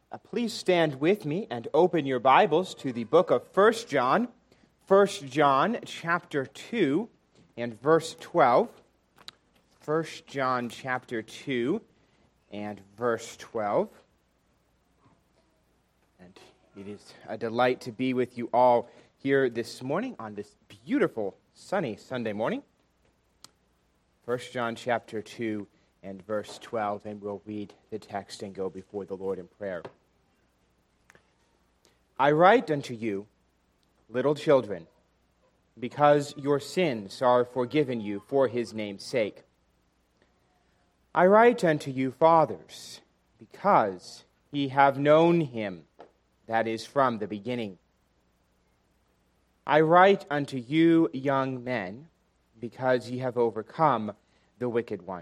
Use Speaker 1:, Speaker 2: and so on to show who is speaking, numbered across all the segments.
Speaker 1: Please stand with me and open your Bibles to the book of 1 John. 1 John chapter 2 and verse 12. 1 John chapter 2 and verse 12. And it is a delight to be with you all here this morning on this beautiful sunny Sunday morning. 1 John chapter 2 and verse 12, and we'll read the text and go before the Lord in prayer. I write unto you, little children, because your sins are forgiven you for his name's sake. I write unto you, fathers, because ye have known him that is from the beginning. I write unto you, young men, because ye have overcome the wicked one.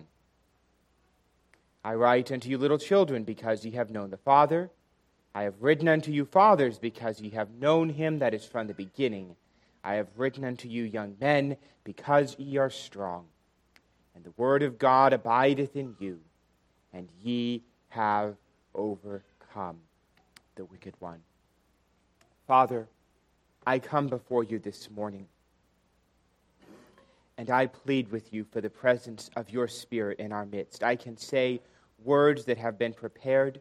Speaker 1: I write unto you, little children, because ye have known the Father. I have written unto you, fathers, because ye have known him that is from the beginning. I have written unto you, young men, because ye are strong, and the word of God abideth in you, and ye have overcome the wicked one. Father, I come before you this morning, and I plead with you for the presence of your Spirit in our midst. I can say words that have been prepared,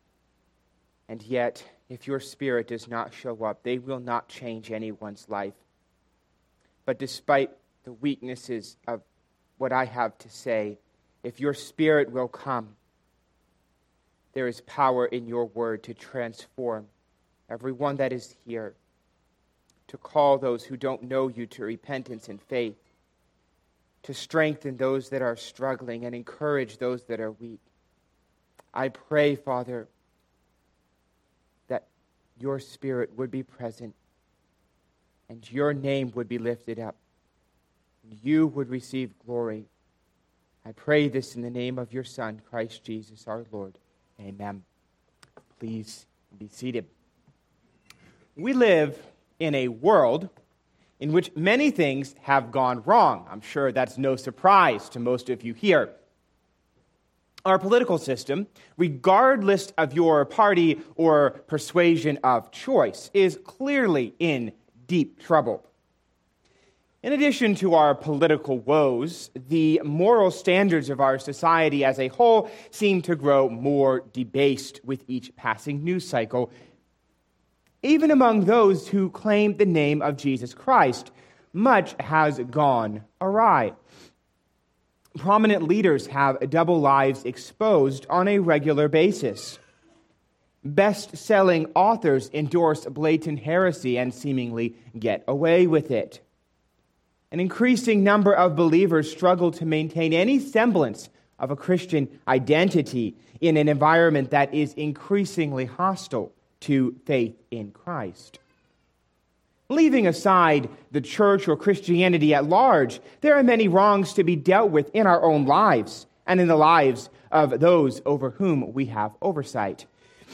Speaker 1: and yet, if your Spirit does not show up, they will not change anyone's life. But despite the weaknesses of what I have to say, if your Spirit will come, there is power in your word to transform everyone that is here, to call those who don't know you to repentance and faith, to strengthen those that are struggling and encourage those that are weak. I pray, Father, that your Spirit would be present and your name would be lifted up. And you would receive glory. I pray this in the name of your Son, Christ Jesus our Lord. Amen. Please be seated. We live in a world in which many things have gone wrong. I'm sure that's no surprise to most of you here. Our political system, regardless of your party or persuasion of choice, is clearly in deep trouble. In addition to our political woes, the moral standards of our society as a whole seem to grow more debased with each passing news cycle. Even among those who claim the name of Jesus Christ, much has gone awry. Prominent leaders have double lives exposed on a regular basis. Best-selling authors endorse blatant heresy and seemingly get away with it. An increasing number of believers struggle to maintain any semblance of a Christian identity in an environment that is increasingly hostile to faith in Christ. Leaving aside the church or Christianity at large, there are many wrongs to be dealt with in our own lives and in the lives of those over whom we have oversight.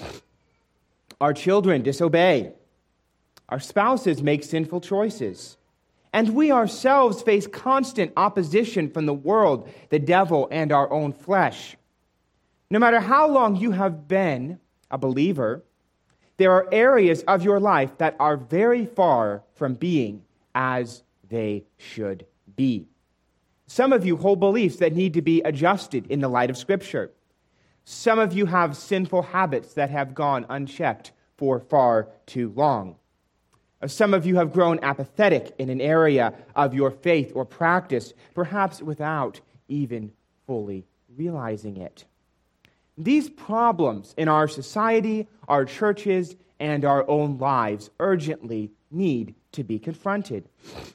Speaker 1: Our children disobey. Our spouses make sinful choices. And we ourselves face constant opposition from the world, the devil, and our own flesh. No matter how long you have been a believer, there are areas of your life that are very far from being as they should be. Some of you hold beliefs that need to be adjusted in the light of Scripture. Some of you have sinful habits that have gone unchecked for far too long. Some of you have grown apathetic in an area of your faith or practice, perhaps without even fully realizing it. These problems in our society, our churches, and our own lives urgently need to be confronted.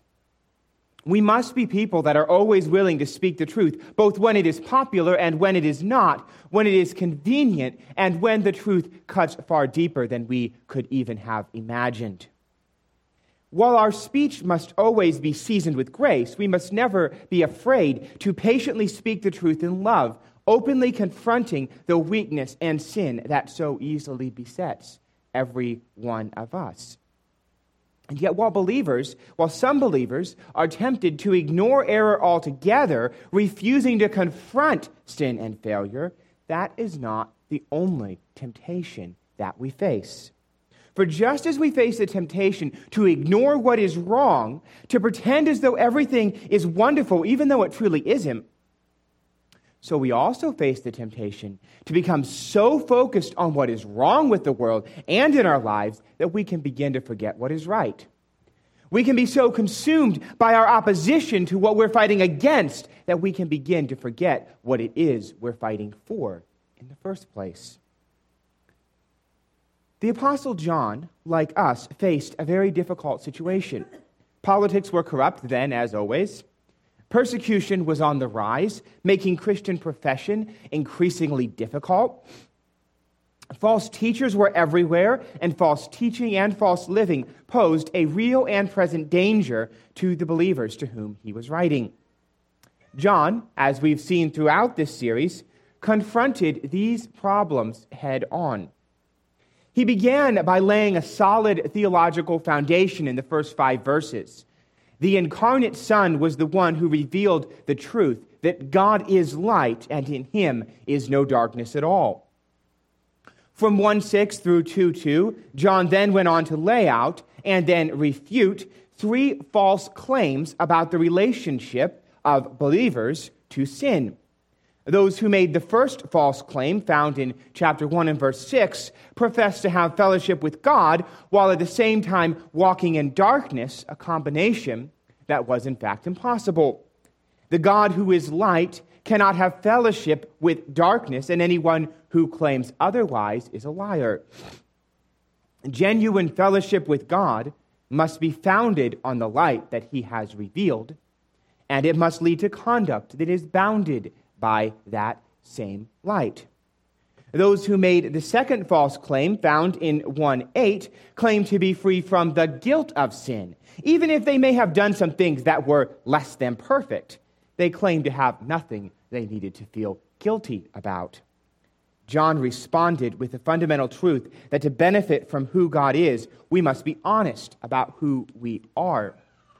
Speaker 1: We must be people that are always willing to speak the truth, both when it is popular and when it is not, when it is convenient and when the truth cuts far deeper than we could even have imagined. While our speech must always be seasoned with grace, we must never be afraid to patiently speak the truth in love, openly confronting the weakness and sin that so easily besets every one of us. And yet while some believers are tempted to ignore error altogether, refusing to confront sin and failure, that is not the only temptation that we face. For just as we face the temptation to ignore what is wrong, to pretend as though everything is wonderful, even though it truly isn't, so we also face the temptation to become so focused on what is wrong with the world and in our lives that we can begin to forget what is right. We can be so consumed by our opposition to what we're fighting against that we can begin to forget what it is we're fighting for in the first place. The Apostle John, like us, faced a very difficult situation. Politics were corrupt then, as always. Persecution was on the rise, making Christian profession increasingly difficult. False teachers were everywhere, and false teaching and false living posed a real and present danger to the believers to whom he was writing. John, as we've seen throughout this series, confronted these problems head on. He began by laying a solid theological foundation in the first 5 verses. The incarnate Son was the one who revealed the truth that God is light and in him is no darkness at all. From 1:6 through 2:2, John then went on to lay out and then refute 3 false claims about the relationship of believers to sin. Those who made the first false claim, found in chapter 1 and verse 6, professed to have fellowship with God while at the same time walking in darkness, a combination that was in fact impossible. The God who is light cannot have fellowship with darkness, and anyone who claims otherwise is a liar. Genuine fellowship with God must be founded on the light that he has revealed, and it must lead to conduct that is bounded by that same light. Those who made the second false claim, found in 1:8, claim to be free from the guilt of sin. Even if they may have done some things that were less than perfect, they claim to have nothing they needed to feel guilty about. John responded with the fundamental truth that to benefit from who God is, we must be honest about who we are.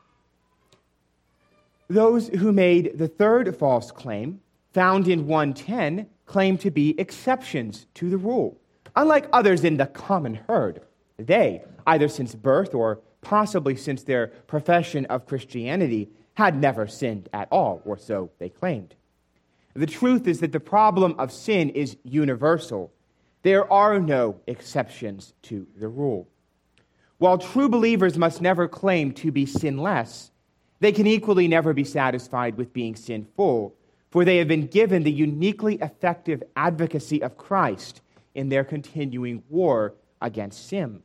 Speaker 1: Those who made the third false claim, found in 1:10, claim to be exceptions to the rule. Unlike others in the common herd, they, either since birth or possibly since their profession of Christianity, had never sinned at all, or so they claimed. The truth is that the problem of sin is universal. There are no exceptions to the rule. While true believers must never claim to be sinless, they can equally never be satisfied with being sinful, for they have been given the uniquely effective advocacy of Christ in their continuing war against sin.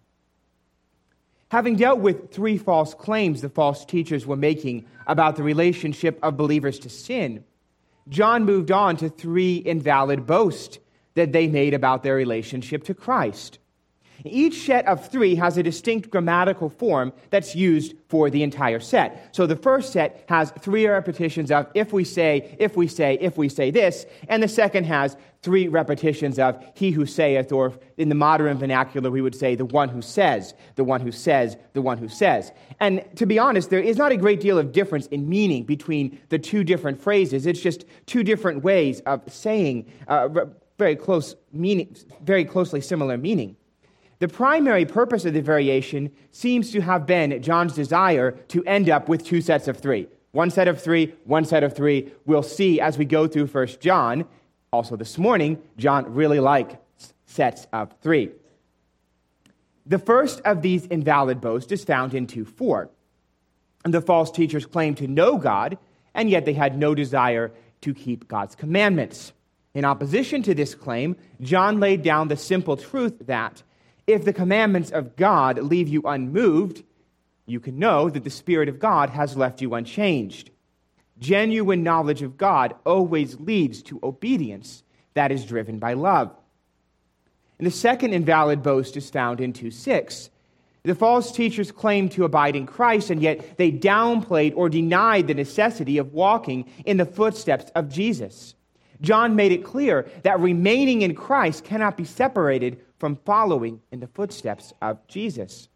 Speaker 1: Having dealt with 3 false claims the false teachers were making about the relationship of believers to sin, John moved on to 3 invalid boasts that they made about their relationship to Christ. Each set of 3 has a distinct grammatical form that's used for the entire set. So the first set has 3 repetitions of if we say, if we say, if we say this, and the second has 3 repetitions of he who saith, or in the modern vernacular we would say the one who says, the one who says, the one who says. And to be honest, there is not a great deal of difference in meaning between the 2 different phrases. It's just 2 different ways of saying very closely similar meaning. The primary purpose of the variation seems to have been John's desire to end up with 2 sets of 3. 1 set of 3, 1 set of 3. We'll see as we go through 1 John. Also this morning, John really likes sets of 3. The first of these invalid boasts is found in 2:4. The false teachers claimed to know God, and yet they had no desire to keep God's commandments. In opposition to this claim, John laid down the simple truth that if the commandments of God leave you unmoved, you can know that the Spirit of God has left you unchanged. Genuine knowledge of God always leads to obedience that is driven by love. And the second invalid boast is found in 2:6. The false teachers claimed to abide in Christ, and yet they downplayed or denied the necessity of walking in the footsteps of Jesus. John made it clear that remaining in Christ cannot be separated from following in the footsteps of Jesus.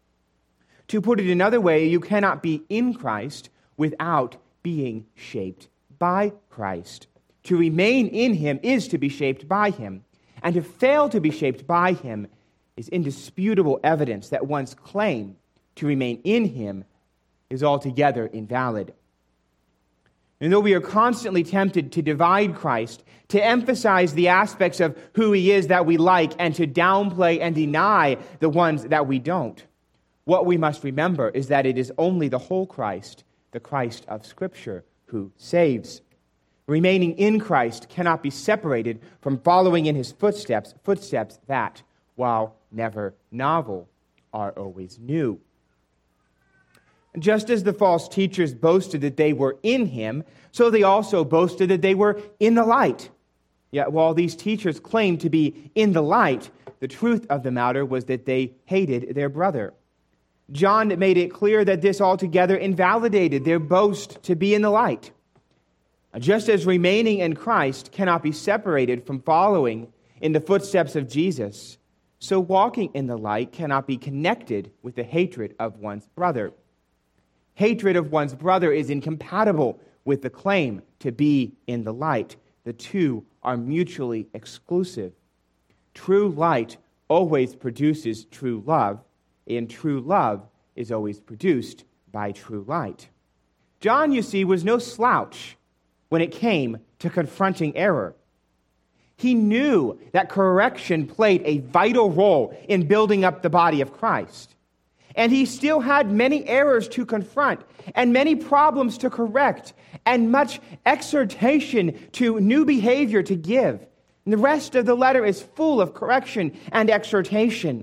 Speaker 1: To put it another way, you cannot be in Christ without being shaped by Christ. To remain in him is to be shaped by him, and to fail to be shaped by him is indisputable evidence that one's claim to remain in him is altogether invalid. And though we are constantly tempted to divide Christ, to emphasize the aspects of who he is that we like, and to downplay and deny the ones that we don't, what we must remember is that it is only the whole Christ, the Christ of Scripture, who saves. Remaining in Christ cannot be separated from following in his footsteps that, while never novel, are always new. Just as the false teachers boasted that they were in him, so they also boasted that they were in the light. Yet while these teachers claimed to be in the light, the truth of the matter was that they hated their brother. John made it clear that this altogether invalidated their boast to be in the light. Just as remaining in Christ cannot be separated from following in the footsteps of Jesus, so walking in the light cannot be connected with the hatred of one's brother. Hatred of one's brother is incompatible with the claim to be in the light. The two are mutually exclusive. True light always produces true love, and true love is always produced by true light. John, you see, was no slouch when it came to confronting error. He knew that correction played a vital role in building up the body of Christ. And he still had many errors to confront and many problems to correct and much exhortation to new behavior to give. And the rest of the letter is full of correction and exhortation.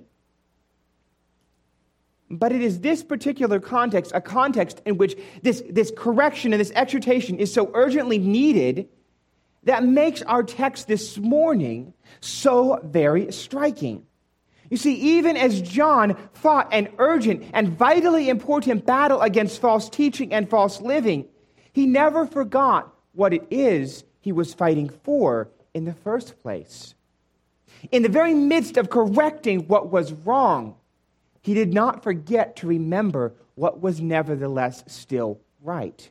Speaker 1: But it is this particular context, a context in which this correction and this exhortation is so urgently needed, that makes our text this morning so very striking. You see, even as John fought an urgent and vitally important battle against false teaching and false living, he never forgot what it is he was fighting for in the first place. In the very midst of correcting what was wrong, he did not forget to remember what was nevertheless still right.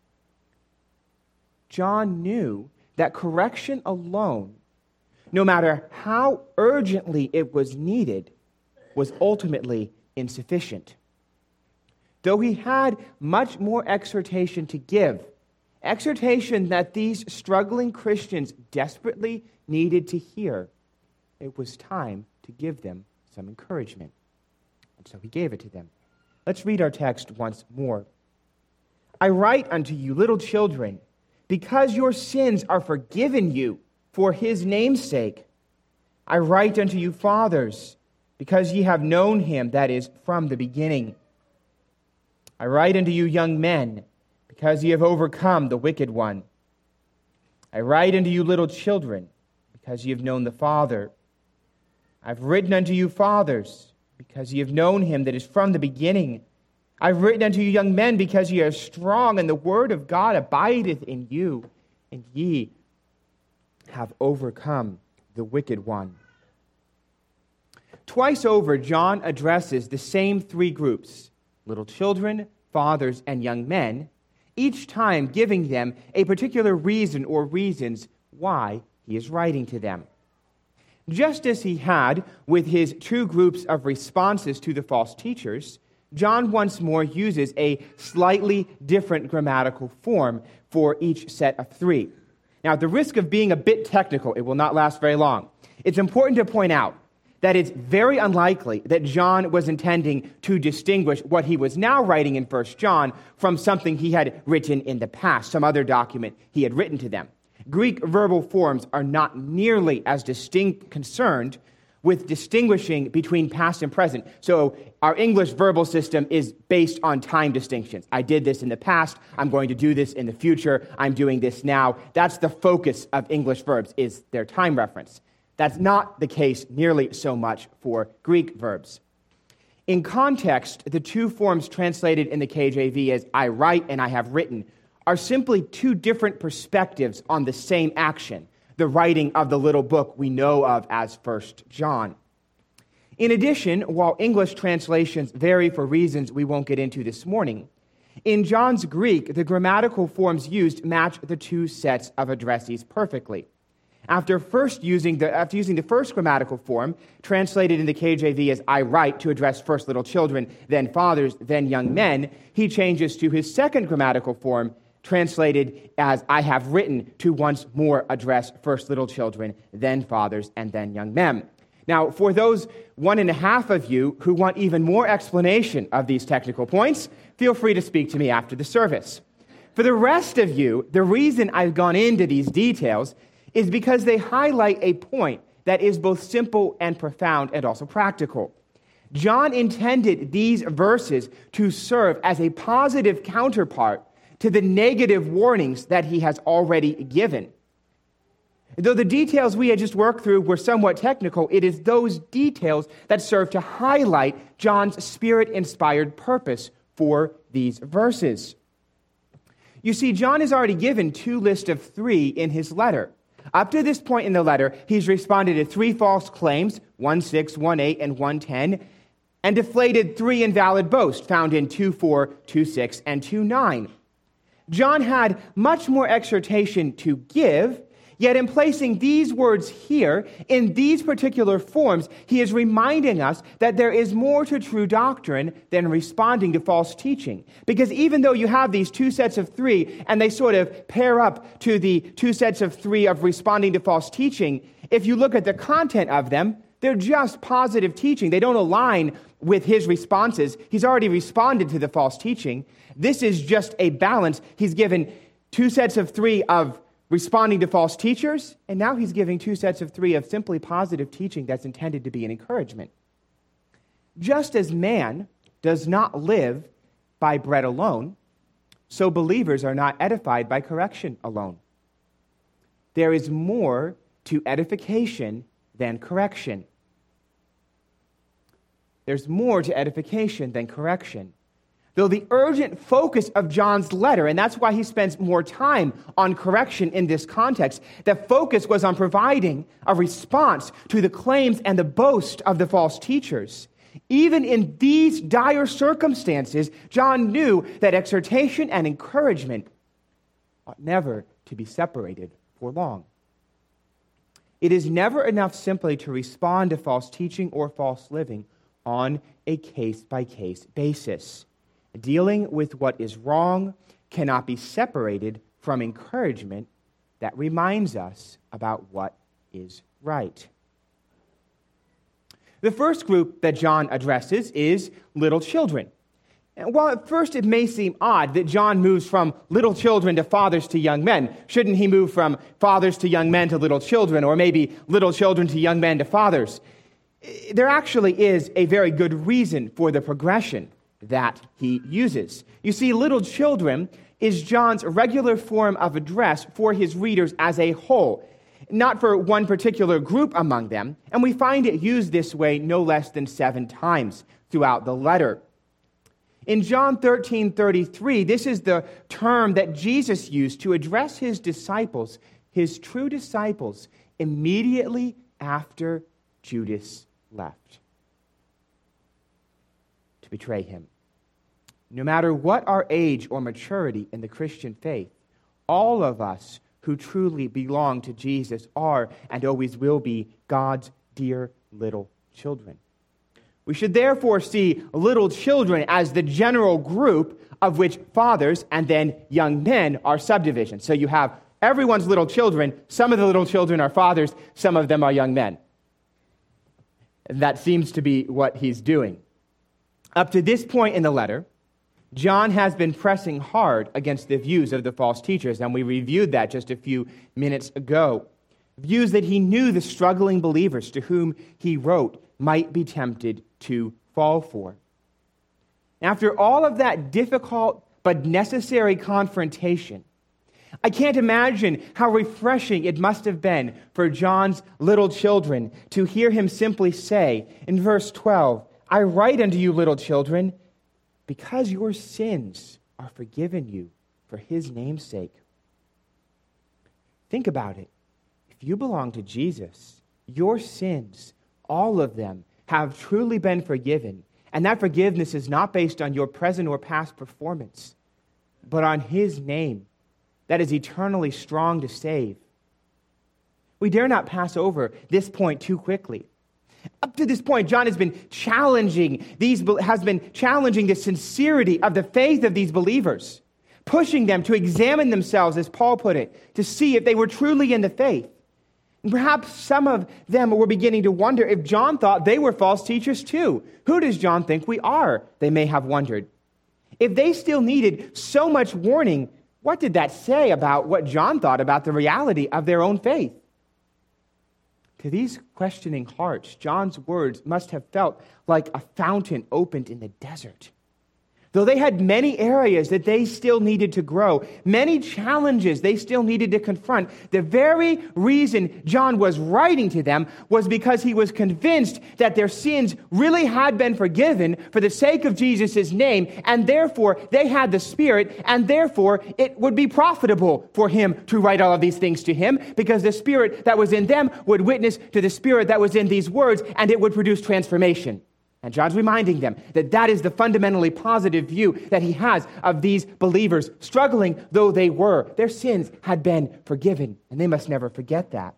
Speaker 1: John knew that correction alone, no matter how urgently it was needed, was ultimately insufficient. Though he had much more exhortation to give, exhortation that these struggling Christians desperately needed to hear, it was time to give them some encouragement. And so he gave it to them. Let's read our text once more. I write unto you, little children, because your sins are forgiven you for his name's sake. I write unto you, fathers, because ye have known him that is from the beginning. I write unto you, young men, because ye have overcome the wicked one. I write unto you, little children, because ye have known the Father. I've written unto you, fathers, because ye have known him that is from the beginning. I've written unto you, young men, because ye are strong, and the word of God abideth in you, and ye have overcome the wicked one. Twice over, John addresses the same three groups, little children, fathers, and young men, each time giving them a particular reason or reasons why he is writing to them. Just as he had with his two groups of responses to the false teachers, John once more uses a slightly different grammatical form for each set of three. Now, at the risk of being a bit technical, it will not last very long. It's important to point out that it's very unlikely that John was intending to distinguish what he was now writing in 1 John from something he had written in the past, some other document he had written to them. Greek verbal forms are not nearly as distinct concerned with distinguishing between past and present. So our English verbal system is based on time distinctions. I did this in the past. I'm going to do this in the future. I'm doing this now. That's the focus of English verbs, is their time reference. That's not the case nearly so much for Greek verbs. In context, the two forms translated in the KJV as I write and I have written are simply two different perspectives on the same action, the writing of the little book we know of as 1 John. In addition, while English translations vary for reasons we won't get into this morning, in John's Greek, the grammatical forms used match the two sets of addressees perfectly. After using the first grammatical form, translated in the KJV as I write to address first little children, then fathers, then young men, he changes to his second grammatical form, translated as I have written to once more address first little children, then fathers, and then young men. Now, for those 1.5 of you who want even more explanation of these technical points, feel free to speak to me after the service. For the rest of you, the reason I've gone into these details is because they highlight a point that is both simple and profound and also practical. John intended these verses to serve as a positive counterpart to the negative warnings that he has already given. Though the details we had just worked through were somewhat technical, it is those details that serve to highlight John's Spirit-inspired purpose for these verses. You see, John has already given 2 lists of 3 in his letter. Up to this point in the letter, he's responded to 3 false claims, 1:6, 1:8, and 1:10, and deflated 3 invalid boasts found in 2:4, 2:6, and 2:9. John had much more exhortation to give, yet in placing these words here, in these particular forms, he is reminding us that there is more to true doctrine than responding to false teaching. Because even though you have these 2 sets of 3, and they sort of pair up to the 2 sets of 3 of responding to false teaching, if you look at the content of them, they're just positive teaching. They don't align with his responses. He's already responded to the false teaching. This is just a balance. He's given 2 sets of 3 of responding to false teachers, and now he's giving 2 sets of 3 of simply positive teaching that's intended to be an encouragement. Just as man does not live by bread alone, so believers are not edified by correction alone. There is more to edification than correction. There's more to edification than correction. Though the urgent focus of John's letter, and that's why he spends more time on correction in this context, the focus was on providing a response to the claims and the boast of the false teachers. Even in these dire circumstances, John knew that exhortation and encouragement ought never to be separated for long. It is never enough simply to respond to false teaching or false living on a case-by-case basis. Dealing with what is wrong cannot be separated from encouragement that reminds us about what is right. The first group that John addresses is little children. And while at first it may seem odd that John moves from little children to fathers to young men, shouldn't he move from fathers to young men to little children, or maybe little children to young men to fathers? There actually is a very good reason for the progression that he uses. You see, little children is John's regular form of address for his readers as a whole, not for one particular group among them, and we find it used this way no less than 7 times throughout the letter. In John 13:33, this is the term that Jesus used to address his disciples, his true disciples, immediately after Judas left to betray him. No matter what our age or maturity in the Christian faith, all of us who truly belong to Jesus are and always will be God's dear little children. We should therefore see little children as the general group of which fathers and then young men are subdivisions. So you have everyone's little children. Some of the little children are fathers. Some of them are young men. That seems to be what he's doing. Up to this point in the letter, John has been pressing hard against the views of the false teachers, and we reviewed that just a few minutes ago. Views that he knew the struggling believers to whom he wrote might be tempted to fall for. After all of that difficult but necessary confrontation, I can't imagine how refreshing it must have been for John's little children to hear him simply say in verse 12, I write unto you, little children, because your sins are forgiven you for his name's sake. Think about it. If you belong to Jesus, your sins, all of them, have truly been forgiven. And that forgiveness is not based on your present or past performance, but on his name that is eternally strong to save. We dare not pass over this point too quickly. Up to this point, John has been challenging the sincerity of the faith of these believers, pushing them to examine themselves, as Paul put it, to see if they were truly in the faith. And perhaps some of them were beginning to wonder if John thought they were false teachers too. Who does John think we are? They may have wondered. If they still needed so much warning, what did that say about what John thought about the reality of their own faith? To these questioning hearts, John's words must have felt like a fountain opened in the desert. Though they had many areas that they still needed to grow, many challenges they still needed to confront, the very reason John was writing to them was because he was convinced that their sins really had been forgiven for the sake of Jesus' name, and therefore they had the Spirit, and therefore it would be profitable for him to write all of these things to him, because the Spirit that was in them would witness to the Spirit that was in these words, and it would produce transformation. And John's reminding them that that is the fundamentally positive view that he has of these believers, struggling though they were. Their sins had been forgiven, and they must never forget that.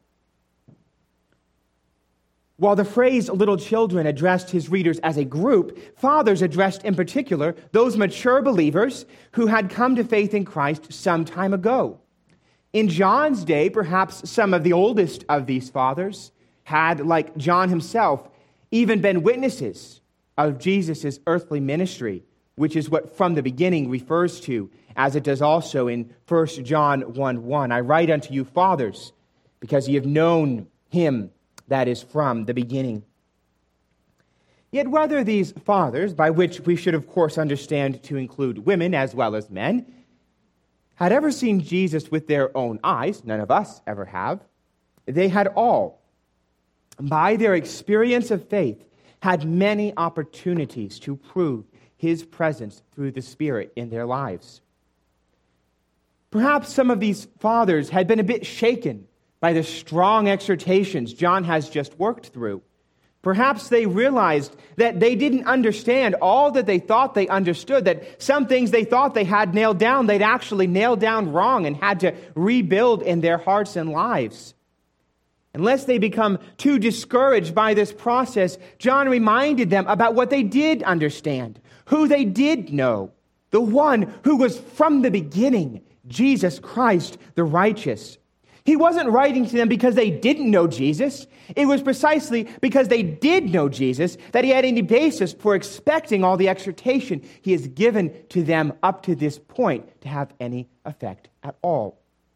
Speaker 1: While the phrase little children addressed his readers as a group, fathers addressed in particular those mature believers who had come to faith in Christ some time ago. In John's day, perhaps some of the oldest of these fathers had, like John himself, even been witnesses of Jesus' earthly ministry, which is what from the beginning refers to, as it does also in 1 John 1:1. I write unto you, fathers, because ye have known him that is from the beginning. Yet whether these fathers, by which we should of course understand to include women as well as men, had ever seen Jesus with their own eyes, none of us ever have, they had all, by their experience of faith, had many opportunities to prove his presence through the Spirit in their lives. Perhaps some of these fathers had been a bit shaken by the strong exhortations John has just worked through. Perhaps they realized that they didn't understand all that they thought they understood, that some things they thought they had nailed down, they'd actually nailed down wrong and had to rebuild in their hearts and lives. Unless they become too discouraged by this process, John reminded them about what they did understand, who they did know, the one who was from the beginning, Jesus Christ, the righteous. He wasn't writing to them because they didn't know Jesus. It was precisely because they did know Jesus that he had any basis for expecting all the exhortation he has given to them up to this point to have any effect at all.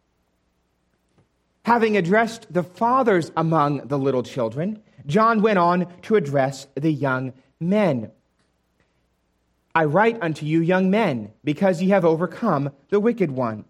Speaker 1: Having addressed the fathers among the little children, John went on to address the young men. I write unto you, young men, because ye have overcome the wicked one.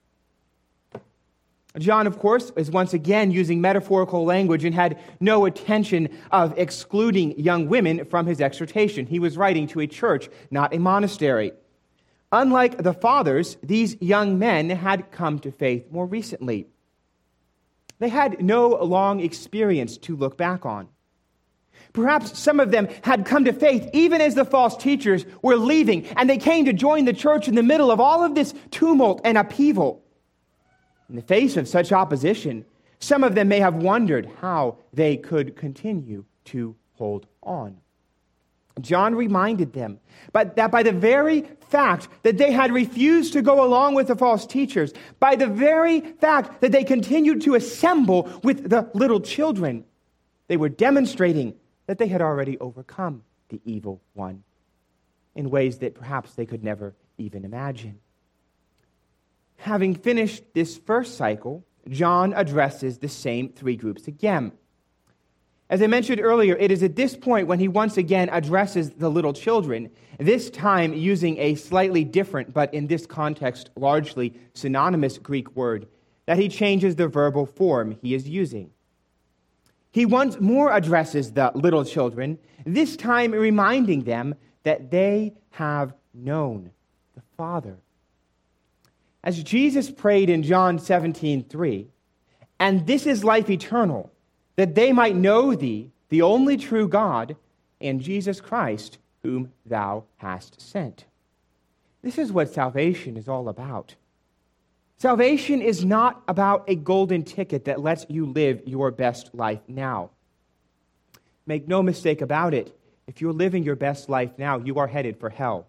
Speaker 1: John, of course, is once again using metaphorical language and had no intention of excluding young women from his exhortation. He was writing to a church, not a monastery. Unlike the fathers, these young men had come to faith more recently. They had no long experience to look back on. Perhaps some of them had come to faith even as the false teachers were leaving, and they came to join the church in the middle of all of this tumult and upheaval. In the face of such opposition, some of them may have wondered how they could continue to hold on. John reminded them that by the very fact that they had refused to go along with the false teachers, by the very fact that they continued to assemble with the little children, they were demonstrating that they had already overcome the evil one in ways that perhaps they could never even imagine. Having finished this first cycle, John addresses the same three groups again. As I mentioned earlier, it is at this point when he once again addresses the little children, this time using a slightly different, but in this context largely synonymous Greek word, that he changes the verbal form he is using. He once more addresses the little children, this time reminding them that they have known the Father. As Jesus prayed in John 17:3, and this is life eternal, that they might know thee, the only true God, and Jesus Christ, whom thou hast sent. This is what salvation is all about. Salvation is not about a golden ticket that lets you live your best life now. Make no mistake about it. If you're living your best life now, you are headed for hell.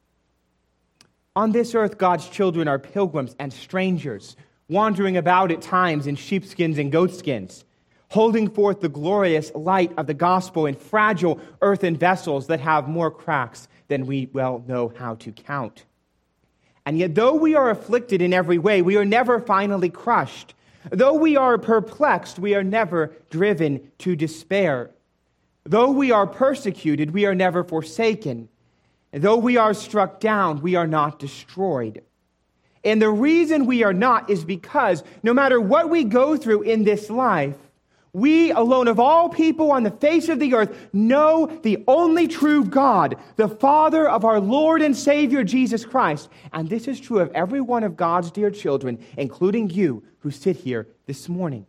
Speaker 1: On this earth, God's children are pilgrims and strangers, wandering about at times in sheepskins and goatskins, holding forth the glorious light of the gospel in fragile earthen vessels that have more cracks than we well know how to count. And yet, though we are afflicted in every way, we are never finally crushed. Though we are perplexed, we are never driven to despair. Though we are persecuted, we are never forsaken. And though we are struck down, we are not destroyed. And the reason we are not is because no matter what we go through in this life, we alone of all people on the face of the earth know the only true God, the Father of our Lord and Savior Jesus Christ. And this is true of every one of God's dear children, including you who sit here this morning.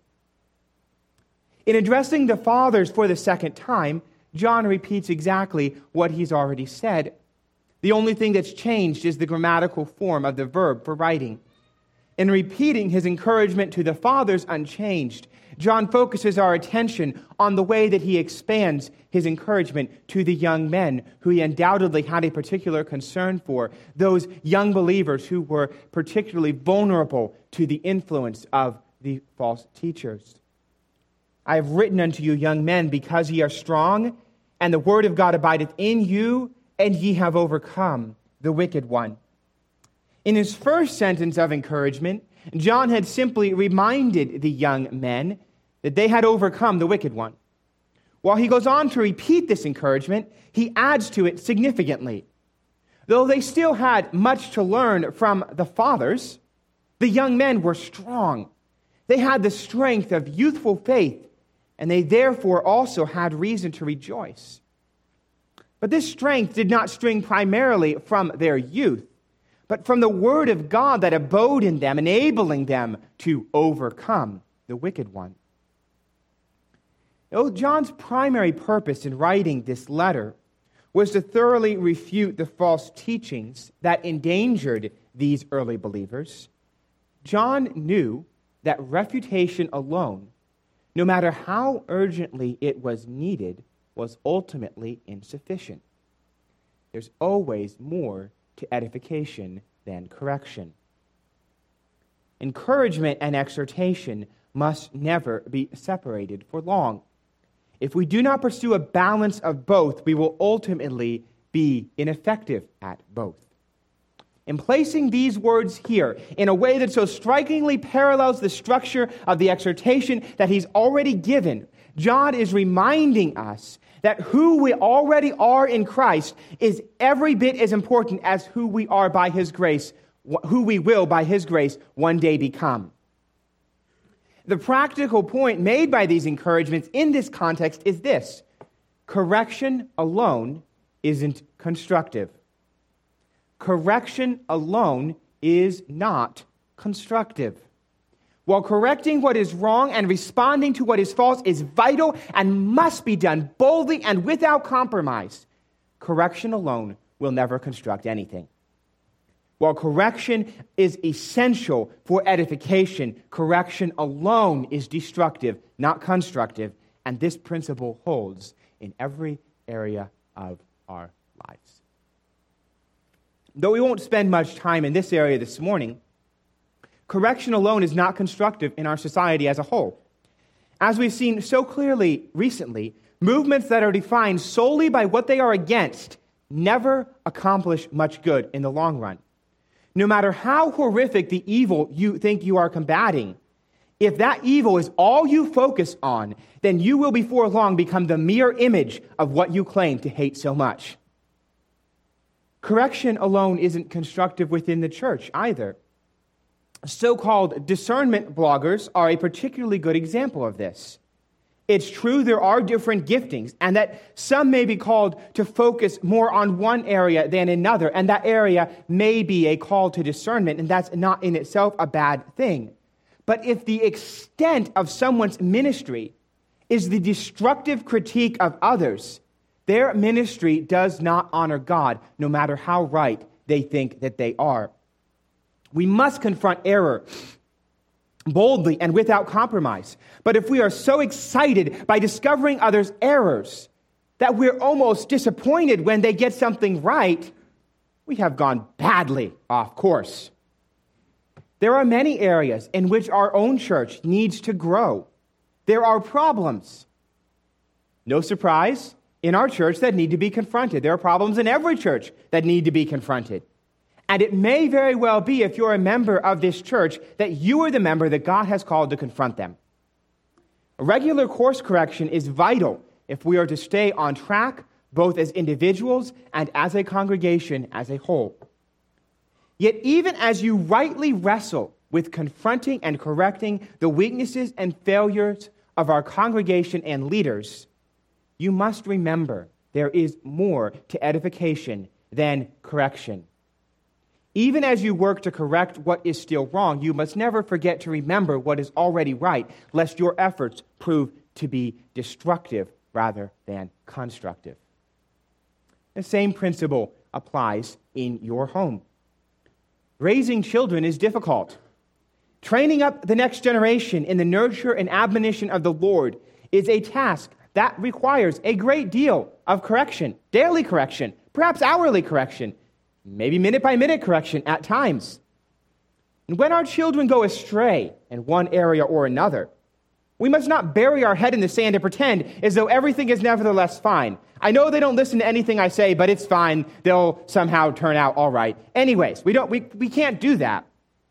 Speaker 1: In addressing the fathers for the second time, John repeats exactly what he's already said. The only thing that's changed is the grammatical form of the verb for writing. In repeating his encouragement to the fathers unchanged, John focuses our attention on the way that he expands his encouragement to the young men who he undoubtedly had a particular concern for, those young believers who were particularly vulnerable to the influence of the false teachers. I have written unto you, young men, because ye are strong, and the word of God abideth in you, and ye have overcome the wicked one. In his first sentence of encouragement, John had simply reminded the young men that they had overcome the wicked one. While he goes on to repeat this encouragement, he adds to it significantly. Though they still had much to learn from the fathers, the young men were strong. They had the strength of youthful faith, and they therefore also had reason to rejoice. But this strength did not spring primarily from their youth, but from the word of God that abode in them, enabling them to overcome the wicked one. John's primary purpose in writing this letter was to thoroughly refute the false teachings that endangered these early believers. John knew that refutation alone, no matter how urgently it was needed, was ultimately insufficient. There's always more to edification than correction. Encouragement and exhortation must never be separated for long. If we do not pursue a balance of both, we will ultimately be ineffective at both. In placing these words here in a way that so strikingly parallels the structure of the exhortation that he's already given, John is reminding us that who we already are in Christ is every bit as important as who we are by his grace, who we will by his grace one day become. The practical point made by these encouragements in this context is this: correction alone isn't constructive. Correction alone is not constructive. While correcting what is wrong and responding to what is false is vital and must be done boldly and without compromise, correction alone will never construct anything. While correction is essential for edification, correction alone is destructive, not constructive, and this principle holds in every area of our lives. Though we won't spend much time in this area this morning, correction alone is not constructive in our society as a whole. As we've seen so clearly recently, movements that are defined solely by what they are against never accomplish much good in the long run. No matter how horrific the evil you think you are combating, if that evil is all you focus on, then you will before long become the mere image of what you claim to hate so much. Correction alone isn't constructive within the church either. So-called discernment bloggers are a particularly good example of this. It's true there are different giftings, and that some may be called to focus more on one area than another, and that area may be a call to discernment, and that's not in itself a bad thing. But if the extent of someone's ministry is the destructive critique of others, their ministry does not honor God, no matter how right they think that they are. We must confront error boldly and without compromise. But if we are so excited by discovering others' errors that we're almost disappointed when they get something right, we have gone badly off course. There are many areas in which our own church needs to grow. There are problems. No surprise, in our church that need to be confronted. There are problems in every church that need to be confronted. And it may very well be, if you're a member of this church, that you are the member that God has called to confront them. A regular course correction is vital if we are to stay on track, both as individuals and as a congregation as a whole. Yet even as you rightly wrestle with confronting and correcting the weaknesses and failures of our congregation and leaders, you must remember there is more to edification than correction. Even as you work to correct what is still wrong, you must never forget to remember what is already right, lest your efforts prove to be destructive rather than constructive. The same principle applies in your home. Raising children is difficult. Training up the next generation in the nurture and admonition of the Lord is a task that requires a great deal of correction, daily correction, perhaps hourly correction, maybe minute-by-minute correction at times. And when our children go astray in one area or another, we must not bury our head in the sand and pretend as though everything is nevertheless fine. I know they don't listen to anything I say, but it's fine. They'll somehow turn out all right. Anyways, we can't do that.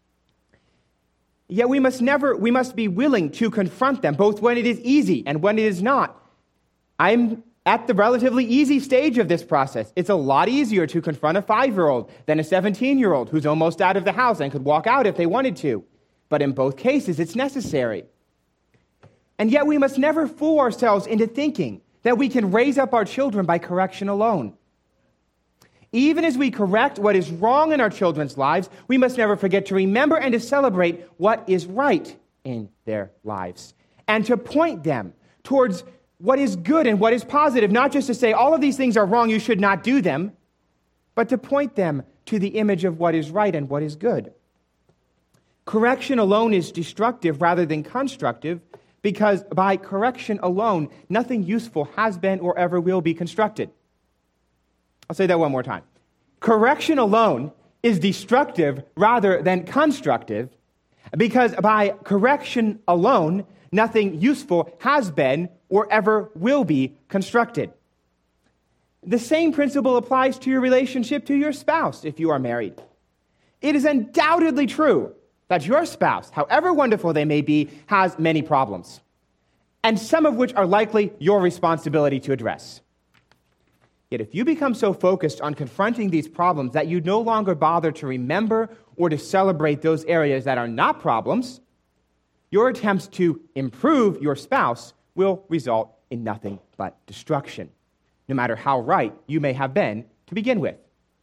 Speaker 1: Yet we must be willing to confront them, both when it is easy and when it is not. I'm at the relatively easy stage of this process. It's a lot easier to confront a 5-year-old than a 17-year-old who's almost out of the house and could walk out if they wanted to. But in both cases, it's necessary. And yet we must never fool ourselves into thinking that we can raise up our children by correction alone. Even as we correct what is wrong in our children's lives, we must never forget to remember and to celebrate what is right in their lives, and to point them towards what is good and what is positive, not just to say all of these things are wrong, you should not do them, but to point them to the image of what is right and what is good. Correction alone is destructive rather than constructive, because by correction alone, nothing useful has been or ever will be constructed. I'll say that one more time. Correction alone is destructive rather than constructive, because by correction alone, nothing useful has been or ever will be constructed. The same principle applies to your relationship to your spouse if you are married. It is undoubtedly true that your spouse, however wonderful they may be, has many problems, and some of which are likely your responsibility to address. Yet if you become so focused on confronting these problems that you no longer bother to remember or to celebrate those areas that are not problems, your attempts to improve your spouse will result in nothing but destruction, no matter how right you may have been to begin with.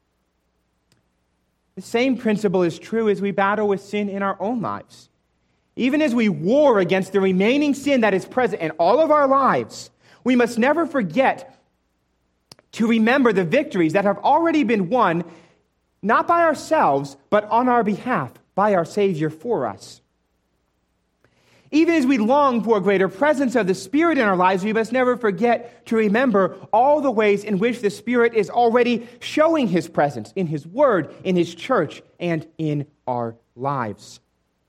Speaker 1: The same principle is true as we battle with sin in our own lives. Even as we war against the remaining sin that is present in all of our lives, we must never forget to remember the victories that have already been won, not by ourselves, but on our behalf, by our Savior for us. Even as we long for a greater presence of the Spirit in our lives, we must never forget to remember all the ways in which the Spirit is already showing His presence in His Word, in His church, and in our lives.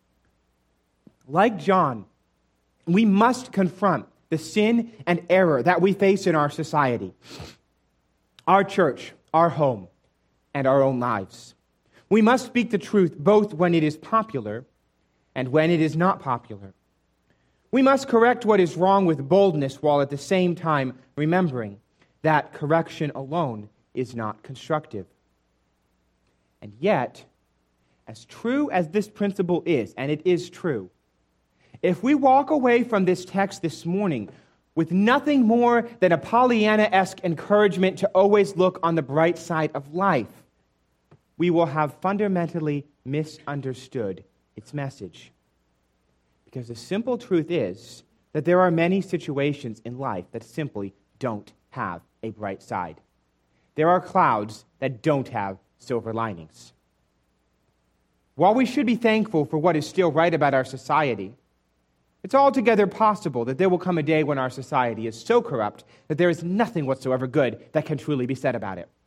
Speaker 1: Like John, we must confront the sin and error that we face in our society, our church, our home, and our own lives. We must speak the truth both when it is popular and when it is not popular. We must correct what is wrong with boldness while at the same time remembering that correction alone is not constructive. And yet, as true as this principle is, and it is true, if we walk away from this text this morning with nothing more than a Pollyanna-esque encouragement to always look on the bright side of life, we will have fundamentally misunderstood its message. Because the simple truth is that there are many situations in life that simply don't have a bright side. There are clouds that don't have silver linings. While we should be thankful for what is still right about our society, it's altogether possible that there will come a day when our society is so corrupt that there is nothing whatsoever good that can truly be said about it.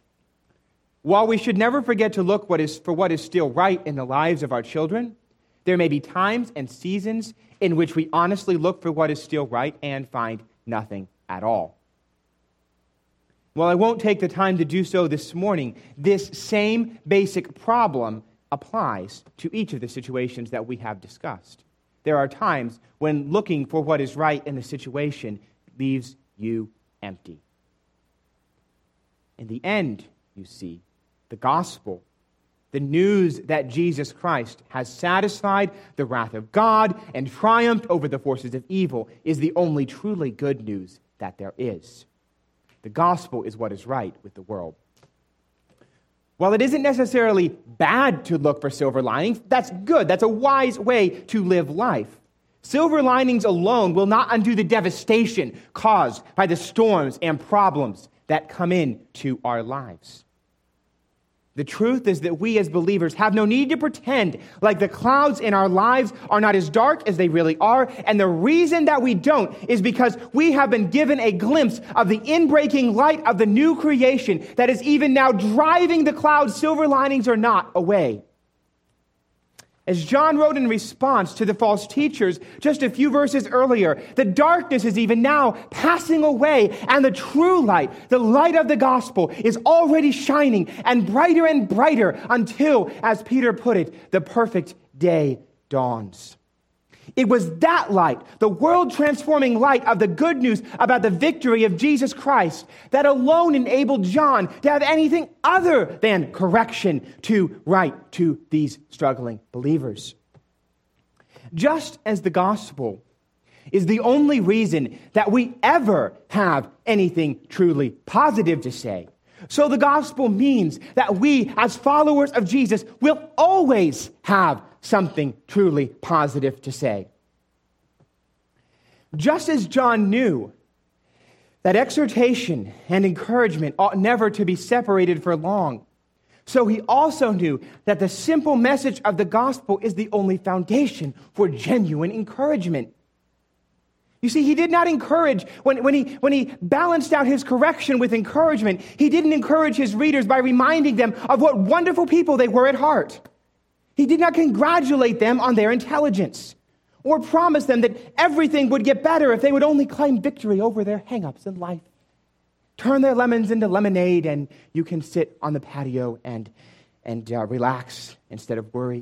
Speaker 1: While we should never forget to look for what is still right in the lives of our children, there may be times and seasons in which we honestly look for what is still right and find nothing at all. While I won't take the time to do so this morning, this same basic problem applies to each of the situations that we have discussed. There are times when looking for what is right in the situation leaves you empty. In the end, you see, the gospel, the news that Jesus Christ has satisfied the wrath of God and triumphed over the forces of evil, is the only truly good news that there is. The gospel is what is right with the world. While it isn't necessarily bad to look for silver linings, that's good. That's a wise way to live life. Silver linings alone will not undo the devastation caused by the storms and problems that come into our lives. The truth is that we as believers have no need to pretend like the clouds in our lives are not as dark as they really are. And the reason that we don't is because we have been given a glimpse of the inbreaking light of the new creation that is even now driving the clouds, silver linings or not, away. As John wrote in response to the false teachers just a few verses earlier, the darkness is even now passing away, and the true light, the light of the gospel, is already shining and brighter until, as Peter put it, the perfect day dawns. It was that light, the world-transforming light of the good news about the victory of Jesus Christ, that alone enabled John to have anything other than correction to write to these struggling believers. Just as the gospel is the only reason that we ever have anything truly positive to say, so the gospel means that we, as followers of Jesus, will always have something truly positive to say. Just as John knew that exhortation and encouragement ought never to be separated for long, so he also knew that the simple message of the gospel is the only foundation for genuine encouragement. You see, he did not encourage, when he balanced out his correction with encouragement, he didn't encourage his readers by reminding them of what wonderful people they were at heart. He did not congratulate them on their intelligence or promise them that everything would get better if they would only claim victory over their hang-ups in life. Turn their lemons into lemonade and you can sit on the patio and relax instead of worry.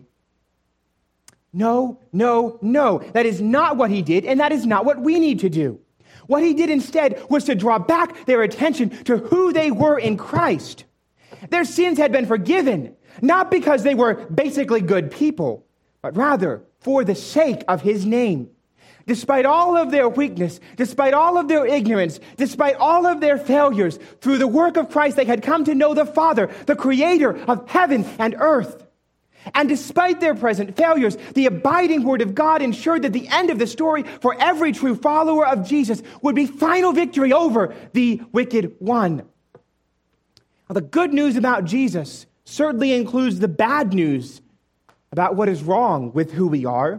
Speaker 1: No. That is not what he did, and that is not what we need to do. What he did instead was to draw back their attention to who they were in Christ. Their sins had been forgiven, not because they were basically good people, but rather for the sake of his name. Despite all of their weakness, despite all of their ignorance, despite all of their failures, through the work of Christ, they had come to know the Father, the creator of heaven and earth. And despite their present failures, the abiding word of God ensured that the end of the story for every true follower of Jesus would be final victory over the wicked one. Now, the good news about Jesus certainly includes the bad news about what is wrong with who we are,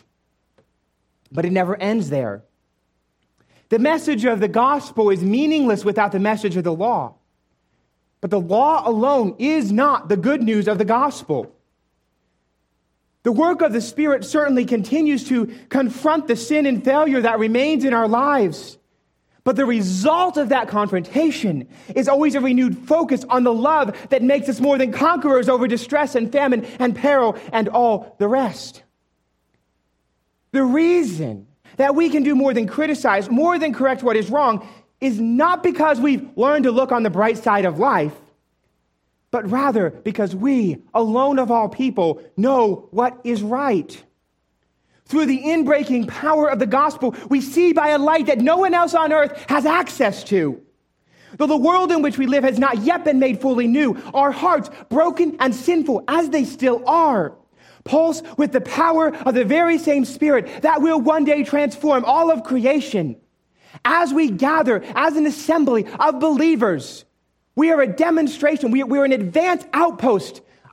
Speaker 1: but it never ends there. The message of the gospel is meaningless without the message of the law. But the law alone is not the good news of the gospel. The work of the Spirit certainly continues to confront the sin and failure that remains in our lives. But the result of that confrontation is always a renewed focus on the love that makes us more than conquerors over distress and famine and peril and all the rest. The reason that we can do more than criticize, more than correct what is wrong, is not because we've learned to look on the bright side of life, but rather because we, alone of all people, know what is right. Through the inbreaking power of the gospel, we see by a light that no one else on earth has access to. Though the world in which we live has not yet been made fully new, our hearts, broken and sinful as they still are, pulse with the power of the very same Spirit that will one day transform all of creation. As we gather as an assembly of believers, we are a demonstration. We are an advanced outpost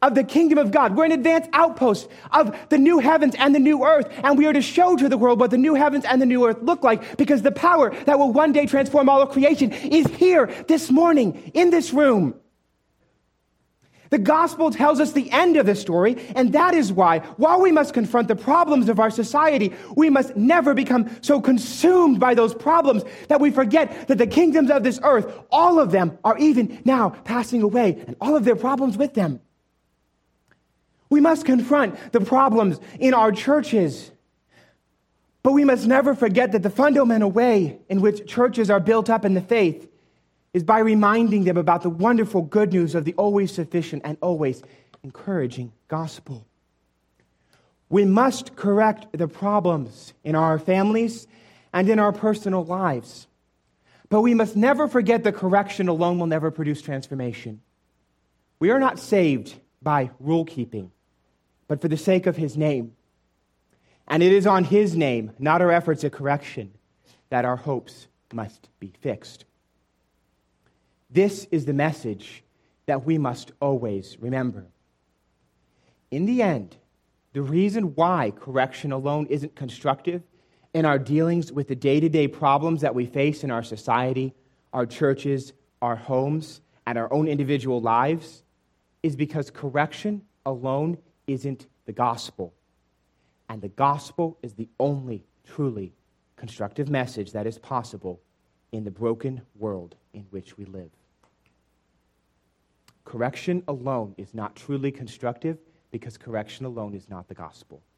Speaker 1: of the kingdom of God. We're an advanced outpost of the new heavens and the new earth, and we are to show to the world what the new heavens and the new earth look like, because the power that will one day transform all of creation is here this morning in this room. The gospel tells us the end of the story, and that is why, while we must confront the problems of our society, we must never become so consumed by those problems that we forget that the kingdoms of this earth, all of them, are even now passing away, and all of their problems with them. We must confront the problems in our churches, but we must never forget that the fundamental way in which churches are built up in the faith is by reminding them about the wonderful good news of the always sufficient and always encouraging gospel. We must correct the problems in our families and in our personal lives. But we must never forget that correction alone will never produce transformation. We are not saved by rule keeping, but for the sake of His name. And it is on His name, not our efforts at correction, that our hopes must be fixed. This is the message that we must always remember. In the end, the reason why correction alone isn't constructive in our dealings with the day-to-day problems that we face in our society, our churches, our homes, and our own individual lives is because correction alone isn't the gospel. And the gospel is the only truly constructive message that is possible in the broken world in which we live. Correction alone is not truly constructive because correction alone is not the gospel.